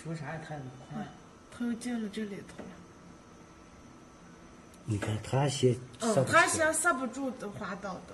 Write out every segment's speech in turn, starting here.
说啥也太快了。 他又进了这里头了。 你看他先， 他先刹不住的滑倒的。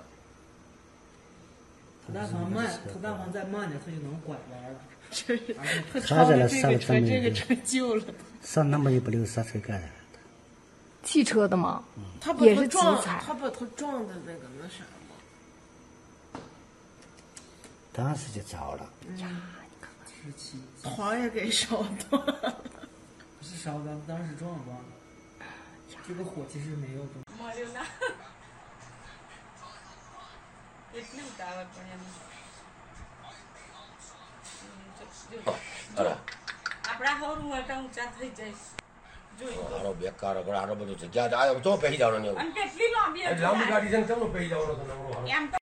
他但凡慢，他但凡再慢点，他就能拐弯了。 这他这了这个车，这个车救了他。 上那么也不留刹车干啥？ 汽车的吗？ 他把他撞，他把他撞的那啥嘛。 当时就着了。 呀，你看看，床也给烧断了。 不是烧的，当时撞断了。这个火其实没有动。 આરો બેકાર પણ આરો બધું છે જ્યાં જાય તો પહેરી જવાનો ને લાંબી ગાડી છે ને ચલો પહેરી જવાનો તો નવરો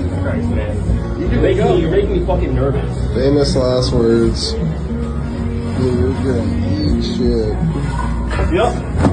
Famous last words. 有一个一些。 行。